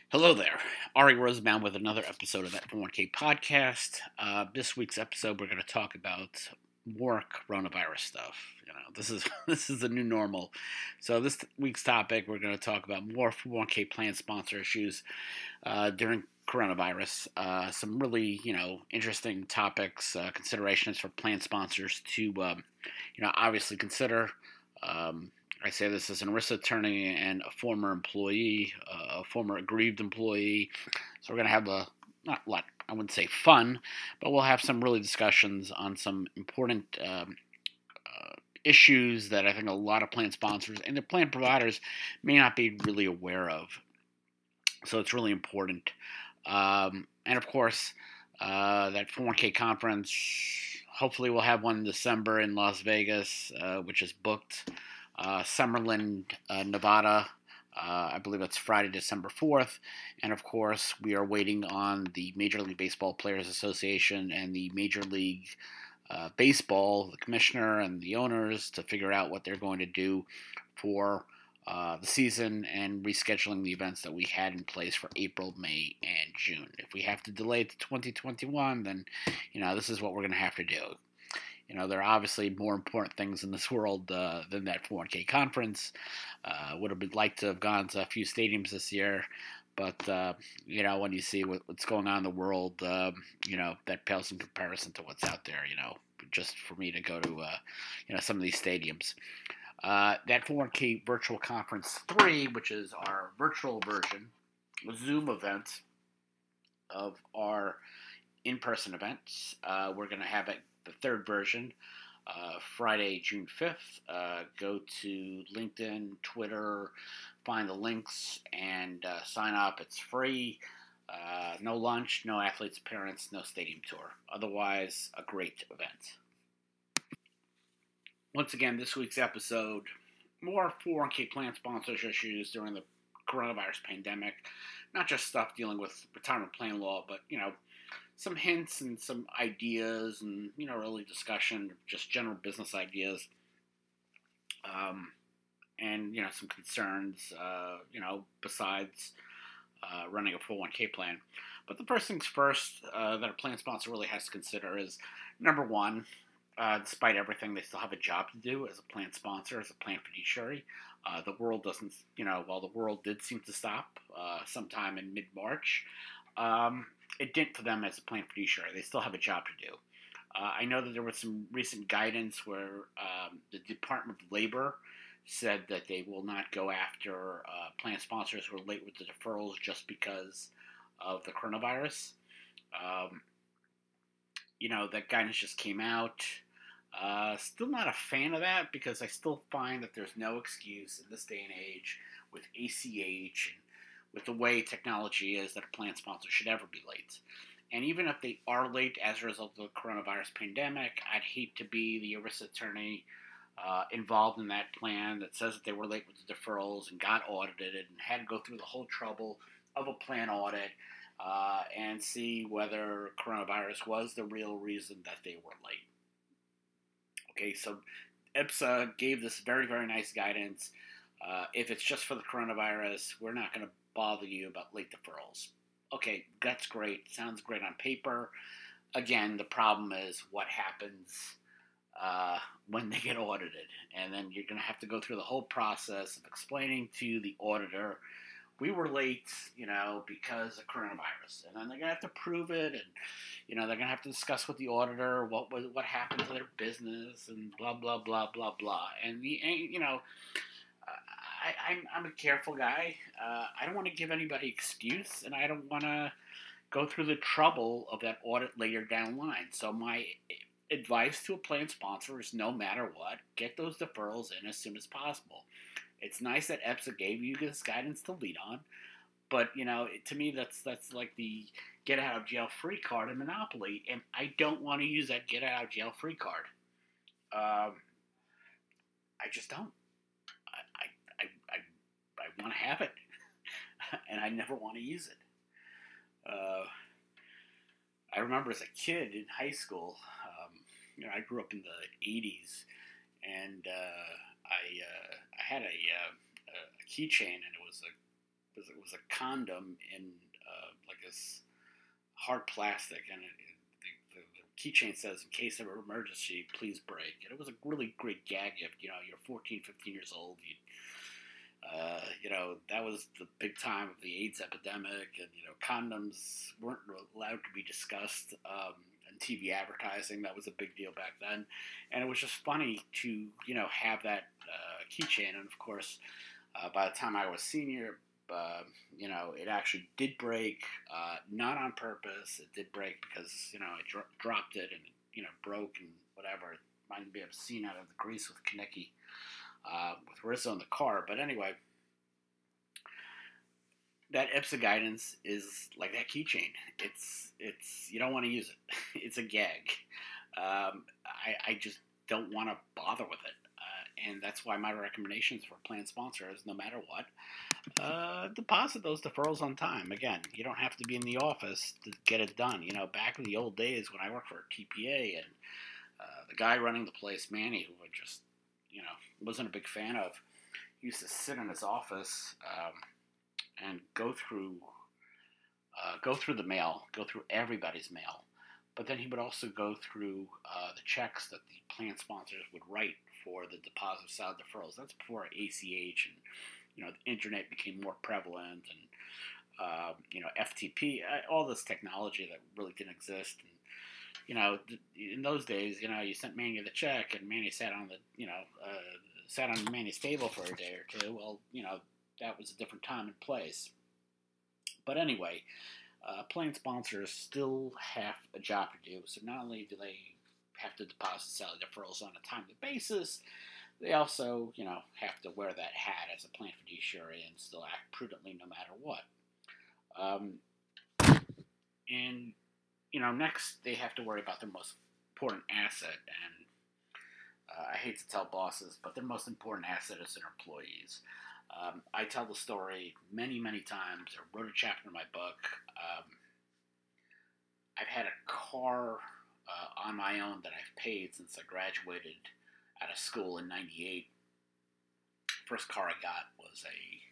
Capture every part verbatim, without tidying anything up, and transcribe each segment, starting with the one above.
Hello there, Ari Rosenbaum with another episode of that four one K podcast. Uh, this week's episode, we're going to talk about more coronavirus stuff. You know, this is this is the new normal. So this week's topic, we're going to talk about more four one K plan sponsor issues uh, during coronavirus. Uh, some really, you know, interesting topics, uh, considerations for plan sponsors to, um, you know, obviously consider. Um, I say this as an ERISA attorney and a former employee, uh, a former aggrieved employee. So we're going to have a, not a lot, I wouldn't say fun, but we'll have some really discussions on some important um, uh, issues that I think a lot of plan sponsors and their plan providers may not be really aware of. So it's really important. Um, and of course, uh, that four one K conference, hopefully we'll have one in December in Las Vegas, uh, which is booked. Uh, Summerlin, uh, Nevada. Uh, I believe it's Friday, December fourth. And of course, we are waiting on the Major League Baseball Players Association and the Major League uh, Baseball, the commissioner and the owners, to figure out what they're going to do for uh, the season and rescheduling the events that we had in place for April, May, and June. If we have to delay it to twenty twenty-one, then, you know, this is what we're going to have to do. You know, there are obviously more important things in this world uh, than that four one K conference. Uh, would have liked to have gone to a few stadiums this year, but, uh, you know, when you see what, what's going on in the world, um, you know, that pales in comparison to what's out there, you know, just for me to go to, uh, you know, some of these stadiums. Uh, that four one K Virtual Conference three, which is our virtual version, Zoom event of our in-person events, uh, we're going to have it the third version, uh, Friday, June fifth. Uh, go to LinkedIn, Twitter, find the links, and uh, sign up. It's free. Uh, no lunch, no athletes appearance, no stadium tour. Otherwise, a great event. Once again, this week's episode, more four one K plan sponsors issues during the coronavirus pandemic. Not just stuff dealing with retirement plan law, but, you know, some hints and some ideas and, you know, really discussion, just general business ideas, um, and, you know, some concerns, uh, you know, besides uh, running a four one K plan. But the first things first uh, that a plan sponsor really has to consider is, number one, uh, despite everything, they still have a job to do as a plan sponsor, as a plan fiduciary. Uh, the world doesn't, you know, while the world did seem to stop uh, sometime in mid-March, um, it didn't for them as a plan fiduciary. They still have a job to do. Uh, I know that there was some recent guidance where um, the Department of Labor said that they will not go after uh, plan sponsors who are late with the deferrals just because of the coronavirus. Um, you know, that guidance just came out. Uh, still not a fan of that because I still find that there's no excuse in this day and age with A C H and with the way technology is that a plan sponsor should ever be late. And even if they are late as a result of the coronavirus pandemic, I'd hate to be the ERISA attorney uh, involved in that plan that says that they were late with the deferrals and got audited and had to go through the whole trouble of a plan audit uh, and see whether coronavirus was the real reason that they were late. Okay, so E B S A gave this very, very nice guidance. Uh, if it's just for the coronavirus, we're not going to bother you about late deferrals. Okay, that's great. Sounds great on paper. Again, the problem is what happens uh, when they get audited. And then you're going to have to go through the whole process of explaining to the auditor, we were late, you know, because of coronavirus. And then they're going to have to prove it. And, you know, they're going to have to discuss with the auditor what was, what happened to their business and blah, blah, blah, blah, blah. And, the, you know, I, I'm, I'm a careful guy. Uh, I don't want to give anybody excuse, and I don't want to go through the trouble of that audit later down the line. So my advice to a plan sponsor is no matter what, get those deferrals in as soon as possible. It's nice that E B S A gave you this guidance to lead on, but, you know, to me that's that's like the get out of jail free card in Monopoly, and I don't want to use that get out of jail free card. Um, I just don't. I I I, I want to have it, and I never want to use it. Uh, I remember as a kid in high school, um, you know, I grew up in the eighties, and uh, I uh, I had a, uh, a keychain, and it was a was it was a condom in uh, like this hard plastic, and it, it, the, the, the keychain says, "In case of emergency, please break." And it was a really great gag gift. You know, you're fourteen, fifteen years old. You, uh, you know, that was the big time of the AIDS epidemic, and you know, condoms weren't allowed to be discussed. Um, and T V advertising, that was a big deal back then, and it was just funny to you know have that uh, keychain. And of course, uh, by the time I was senior, uh, you know, it actually did break, uh, not on purpose. It did break because you know I dro- dropped it and it, you know broke and whatever. It reminded me of a scene out of The Grease with Kaneki, uh, with Rizzo in the car. But anyway, that I P S A guidance is like that keychain. It's it's you don't want to use it. It's a gag. Um, I I just don't want to bother with it, uh, and that's why my recommendations for plan sponsors, no matter what, uh, deposit those deferrals on time. Again, you don't have to be in the office to get it done. You know, back in the old days when I worked for T P A, and uh, the guy running the place, Manny, who I just you know wasn't a big fan of, used to sit in his office. Um, and go through uh, go through the mail, go through everybody's mail. But then he would also go through uh, the checks that the plan sponsors would write for the deposit of salary deferrals. That's before A C H and you know the internet became more prevalent, and uh, you know F T P, uh, all this technology that really didn't exist. And you know in those days, you know you sent Manny the check, and Manny sat on the you know uh, sat on Manny's table for a day or two. Well, you know. That was a different time and place. But anyway, uh, plan sponsors still have a job to do. So not only do they have to deposit salary deferrals on a timely basis, they also, you know, have to wear that hat as a plan fiduciary and still act prudently no matter what. Um, and, you know, next they have to worry about their most important asset. And uh, I hate to tell bosses, but their most important asset is their employees. Um, I tell the story many, many times. I wrote a chapter in my book. Um, I've had a car uh, on my own that I've paid since I graduated out of school in ninety-eight. First car I got was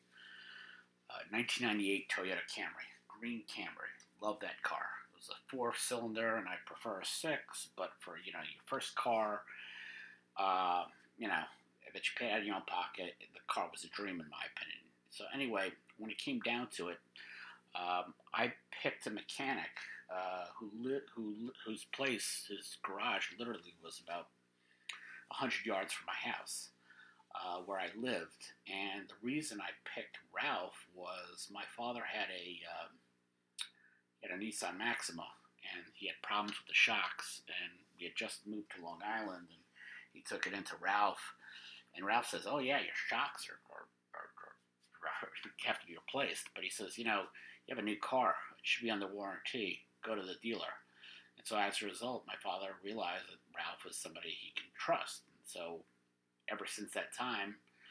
a uh, nineteen ninety-eight Toyota Camry, green Camry. Love that car. It was a four-cylinder, and I prefer a six. But for you know your first car, uh, you know. that you pay out of your own pocket, the car was a dream in my opinion. So anyway, when it came down to it, um, I picked a mechanic uh, who li- who whose place, his garage, literally was about a hundred yards from my house, uh, where I lived. And the reason I picked Ralph was my father had a uh, had a Nissan Maxima, and he had problems with the shocks, and we had just moved to Long Island, and he took it into Ralph. And Ralph says, "Oh yeah, your shocks are, are, are, are, have to be replaced." But he says, "You know, you have a new car. It should be under warranty. Go to the dealer." And so as a result, my father realized that Ralph was somebody he can trust. And so ever since that time,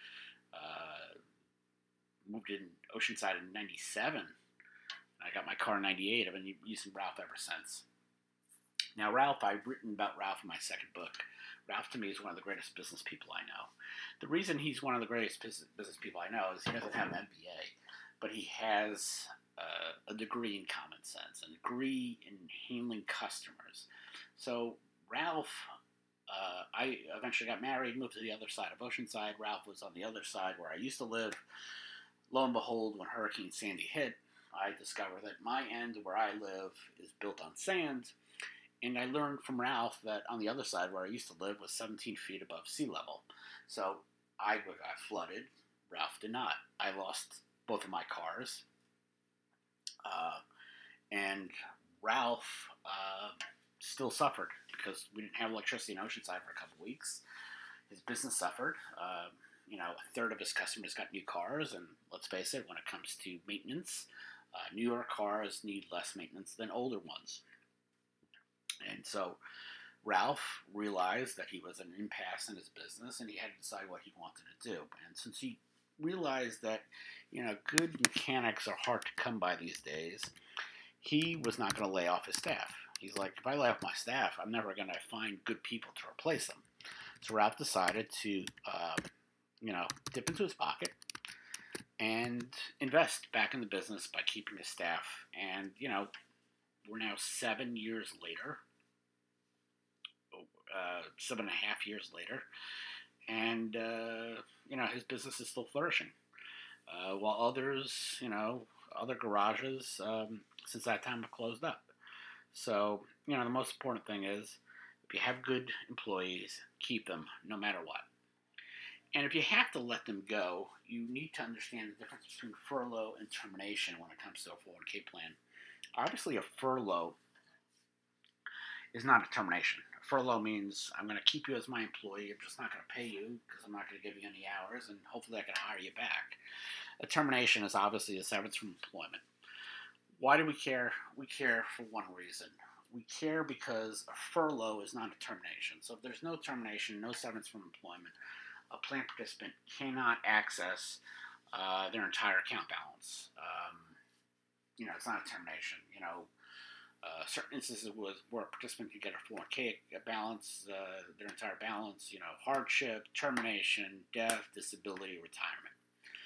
uh, moved in Oceanside in ninety-seven. I got my car in ninety-eight. I've been using Ralph ever since. Now, Ralph, I've written about Ralph in my second book. Ralph, to me, is one of the greatest business people I know. The reason he's one of the greatest business people I know is he doesn't have an M B A, but he has uh, a degree in common sense, a degree in handling customers. So, Ralph, uh, I eventually got married, moved to the other side of Oceanside. Ralph was on the other side where I used to live. Lo and behold, when Hurricane Sandy hit, I discovered that my end where I live is built on sand. And I learned from Ralph that on the other side where I used to live was seventeen feet above sea level. So I got flooded. Ralph did not. I lost both of my cars. Uh, and Ralph uh, still suffered because we didn't have electricity in Oceanside for a couple of weeks. His business suffered. Uh, you know, a third of his customers got new cars. And let's face it, when it comes to maintenance, uh, newer cars need less maintenance than older ones. And so Ralph realized that he was an impasse in his business, and he had to decide what he wanted to do. And since he realized that, you know, good mechanics are hard to come by these days, he was not going to lay off his staff. He's like, if I lay off my staff, I'm never going to find good people to replace them. So Ralph decided to, uh, you know, dip into his pocket, and invest back in the business by keeping the staff. And, you know, we're now seven years later, uh, seven and a half years later, and, uh, you know, his business is still flourishing. Uh, while others, you know, other garages, um, since that time have closed up. So, you know, the most important thing is if you have good employees, keep them no matter what. And if you have to let them go, you need to understand the difference between furlough and termination when it comes to a four oh one k plan. Obviously, a furlough is not a termination. A furlough means I'm going to keep you as my employee. I'm just not going to pay you because I'm not going to give you any hours, and hopefully I can hire you back. A termination is obviously a severance from employment. Why do we care? We care for one reason. We care because a furlough is not a termination. So if there's no termination, no severance from employment, a plan participant cannot access uh, their entire account balance. Um, you know, it's not a termination. You know, uh, certain instances was where a participant could get a four oh one k balance, uh, their entire balance. You know, hardship, termination, death, disability, retirement.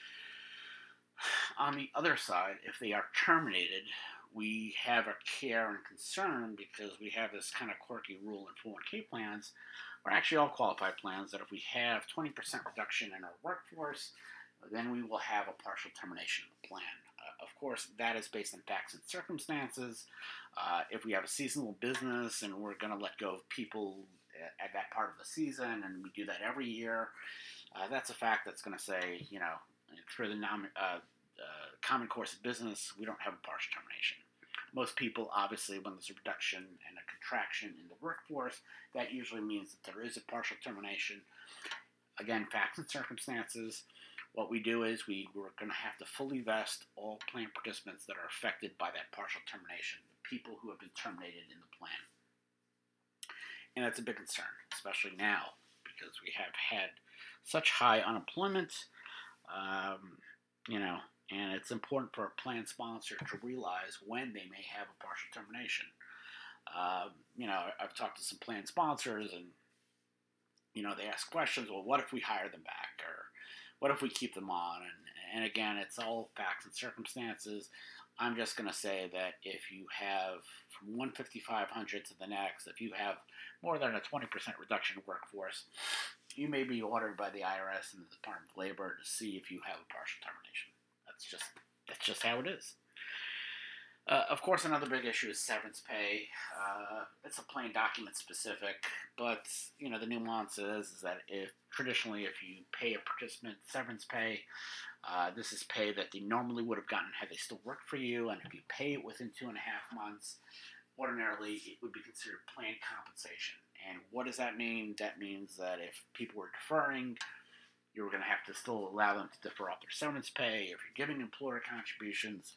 On the other side, if they are terminated, we have a care and concern because we have this kind of quirky rule in four oh one k plans, or actually all qualified plans, that if we have twenty percent reduction in our workforce, then we will have a partial termination of the plan. Uh, of course, that is based on facts and circumstances. Uh, if we have a seasonal business and we're going to let go of people at, at that part of the season, and we do that every year, uh, that's a fact that's going to say, you know, through the nom- uh, uh, common course of business, we don't have a partial termination. Most people, obviously, when there's a reduction and a contraction in the workforce, that usually means that there is a partial termination. Again, facts and circumstances. What we do is we, we're going to have to fully vest all plan participants that are affected by that partial termination, the people who have been terminated in the plan. And that's a big concern, especially now, because we have had such high unemployment. Um, you know, and it's important for a plan sponsor to realize when they may have a partial termination. Uh, you know, I've talked to some plan sponsors, and you know, they ask questions. Well, what if we hire them back, or what if we keep them on? And and again, it's all facts and circumstances. I'm just going to say that if you have from one fifty-five hundred to the next, if you have more than a twenty percent reduction in workforce, you may be ordered by the I R S and the Department of Labor to see if you have a partial termination. That's just that's just how it is. Uh, of course, another big issue is severance pay. Uh, it's a plain document specific, but you know the nuance is, is that if traditionally if you pay a participant severance pay, uh, this is pay that they normally would have gotten had they still worked for you, and if you pay it within two and a half months, ordinarily it would be considered planned compensation. And what does that mean? That means that if people were deferring, you were going to have to still allow them to defer off their severance pay. If you're giving employer contributions,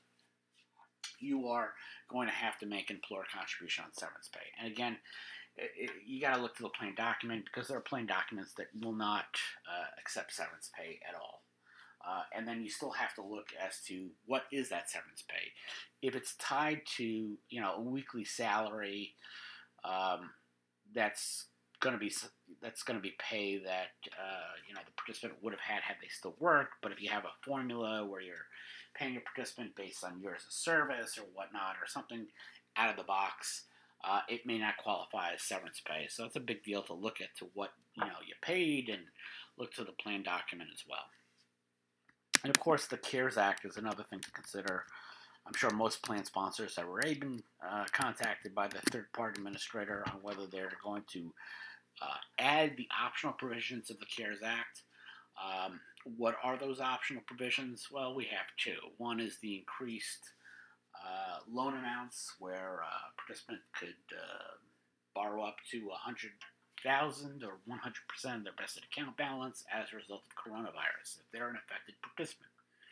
you are going to have to make an employer contribution on severance pay. And again, it, it, you got to look to the plain document, because there are plain documents that will not uh, accept severance pay at all. Uh, and then you still have to look as to what is that severance pay. If it's tied to, you know, a weekly salary, um, that's going to be that's going to be pay that uh, you know the participant would have had had they still worked. But if you have a formula where you're paying a participant based on years of service or whatnot, or something out of the box, uh, it may not qualify as severance pay. So it's a big deal to look at to what you know you paid, and look to the plan document as well. And of course, the CARES Act is another thing to consider. I'm sure most plan sponsors have already been uh, contacted by the third-party administrator on whether they're going to uh, add the optional provisions of the CARES Act. Um, what are those optional provisions? Well, we have two. One is the increased uh, loan amounts, where uh, a participant could uh, borrow up to one hundred thousand dollars or one hundred percent of their vested account balance as a result of coronavirus if they're an affected participant.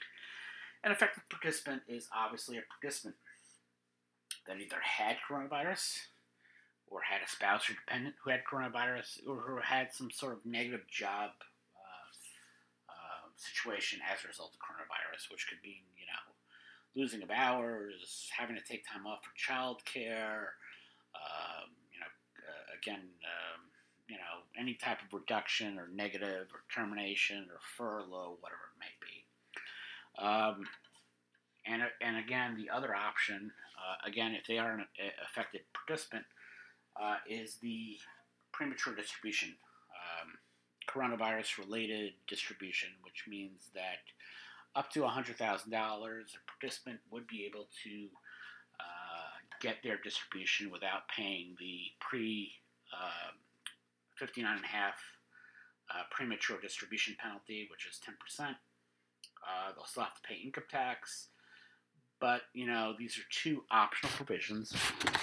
An affected participant is obviously a participant that either had coronavirus, or had a spouse or dependent who had coronavirus, or who had some sort of negative job uh, uh, situation as a result of coronavirus, which could mean, you know, losing of hours, having to take time off for childcare, um, you know, uh, again, um, you know, any type of reduction or negative or termination or furlough, whatever it may be. Um, and and again, the other option, uh, again, if they are an affected participant, uh, is the premature distribution, um, coronavirus-related distribution, which means that up to one hundred thousand dollars a participant would be able to uh, get their distribution without paying the pre uh, fifty-nine and a half uh, premature distribution penalty, which is ten percent. Uh, they'll still have to pay income tax, but you know these are two optional provisions.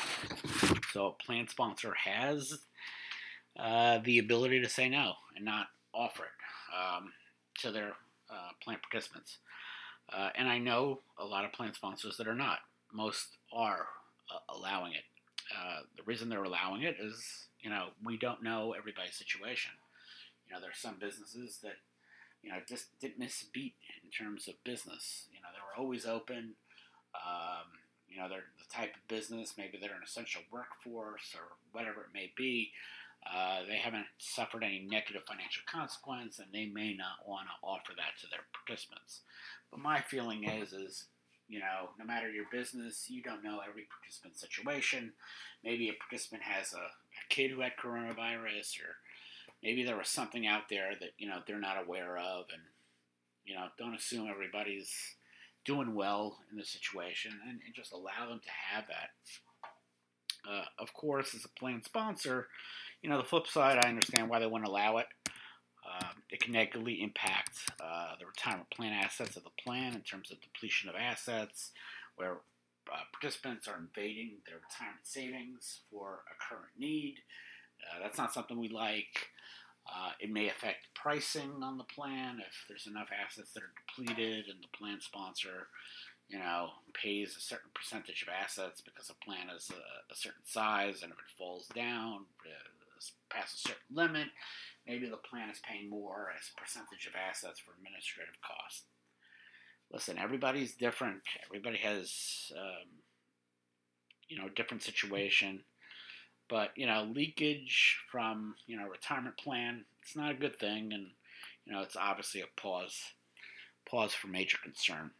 So a plan sponsor has uh, the ability to say no and not offer it um, to their uh, plan participants. Uh, and I know a lot of plan sponsors that are not. Most are uh, allowing it. Uh, the reason they're allowing it is, you know, we don't know everybody's situation. You know, there are some businesses that, you know, just didn't miss a beat in terms of business. You know, they were always open. Um, you know, they're the type of business, maybe they're an essential workforce or whatever it may be. Uh, they haven't suffered any negative financial consequence, and they may not want to offer that to their participants. But my feeling is, is you know, no matter your business, you don't know every participant's situation. Maybe a participant has a, a kid who had coronavirus, or maybe there was something out there that, you know, they're not aware of, and, you know, don't assume everybody's doing well in the situation, and, and just allow them to have that. Uh, of course, as a plan sponsor, you know, the flip side, I understand why they wouldn't allow it. Uh, it can negatively impact uh, the retirement plan assets of the plan in terms of depletion of assets, where uh, participants are invading their retirement savings for a current need. Uh, that's not something we like. Uh, it may affect pricing on the plan if there's enough assets that are depleted and the plan sponsor, you know, pays a certain percentage of assets because the plan is a, a certain size, and if it falls down uh, past a certain limit, maybe the plan is paying more as a percentage of assets for administrative costs. Listen, everybody's different. Everybody has, um, you know, a different situation. But, you know, leakage from, you know, retirement plan, it's not a good thing. And, you know, it's obviously a pause, pause for major concern.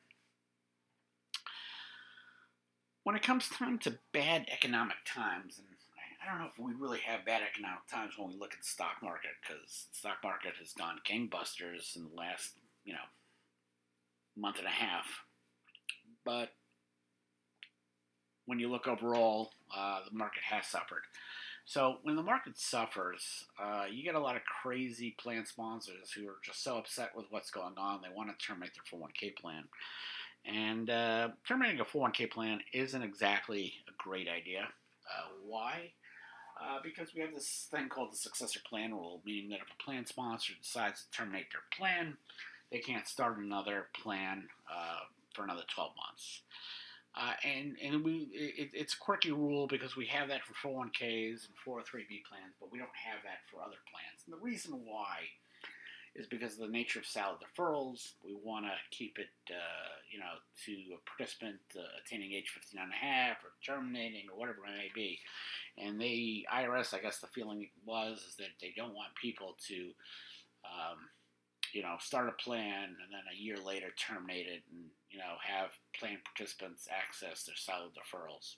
When it comes time to bad economic times, and I don't know if we really have bad economic times when we look at the stock market, because the stock market has gone gangbusters in the last, you know, month and a half. But when you look overall, uh, the market has suffered. So when the market suffers, uh, you get a lot of crazy plan sponsors who are just so upset with what's going on, they want to terminate their four oh one k plan. And uh, terminating a four oh one k plan isn't exactly a great idea. Uh, why? Uh, because we have this thing called the successor plan rule, meaning that if a plan sponsor decides to terminate their plan, they can't start another plan uh, for another twelve months. Uh, and and we it, it's a quirky rule because we have that for four oh one k's and four oh three b plans, but we don't have that for other plans. And the reason why is because of the nature of salary deferrals. We want to keep it, uh, you know, to a participant uh, attaining age fifty-nine and a half or terminating or whatever it may be. And the I R S, I guess the feeling was is that they don't want people to, um, you know, start a plan and then a year later terminate it and, you know, have plan participants access their salary deferrals.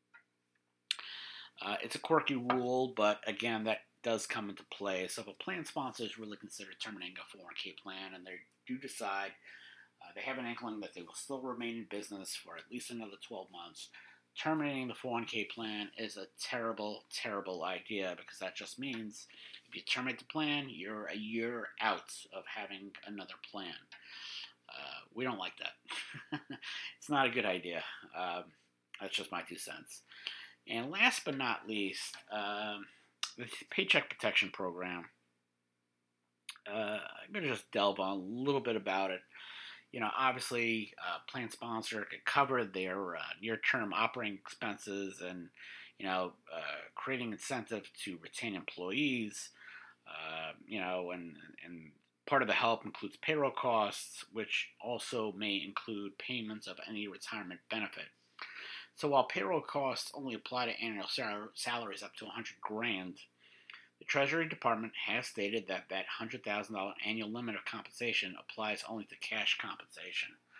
Uh, it's a quirky rule, but again, that does come into play. So if a plan sponsor is really considered terminating a four oh one k plan and they do decide uh, they have an inkling that they will still remain in business for at least another twelve months, terminating the four oh one k plan is a terrible, terrible idea, because that just means if you terminate the plan, you're a year out of having another plan. Uh, we don't like that. It's not a good idea. Um, that's just my two cents. And last but not least, um, the Paycheck Protection Program. Uh, I'm going to just delve on a little bit about it. You know, obviously, uh, plan sponsor could cover their uh, near-term operating expenses and, you know, uh, creating incentive to retain employees. Uh, you know, and and part of the help includes payroll costs, which also may include payments of any retirement benefit. So while payroll costs only apply to annual sal- salaries up to one hundred grand, the Treasury Department has stated that that one hundred thousand dollars annual limit of compensation applies only to cash compensation.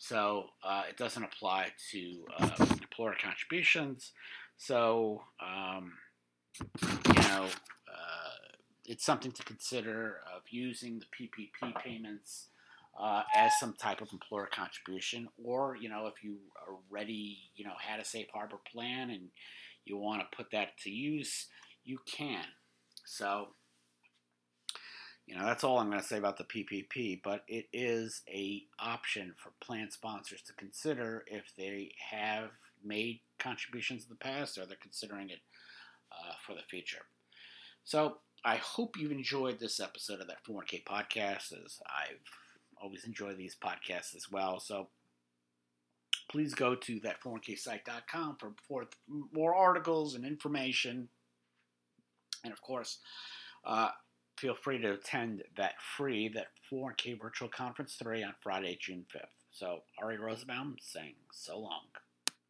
So uh, it doesn't apply to uh, employer contributions. So, um, you know, uh, it's something to consider of using the P P P payments uh, as some type of employer contribution, or you know, if you already you know had a safe harbor plan and you want to put that to use, you can. So, you know, that's all I'm going to say about the P P P, but it is a option for plan sponsors to consider if they have made contributions in the past or they're considering it uh, for the future. So I hope you've enjoyed this episode of that four oh one k podcast, as I've always enjoyed these podcasts as well. So please go to that four oh one k site dot com for, for more articles and information. And of course, uh, feel free to attend that free, that four oh one k virtual conference three on Friday, June fifth. So Ari Rosenbaum saying so long.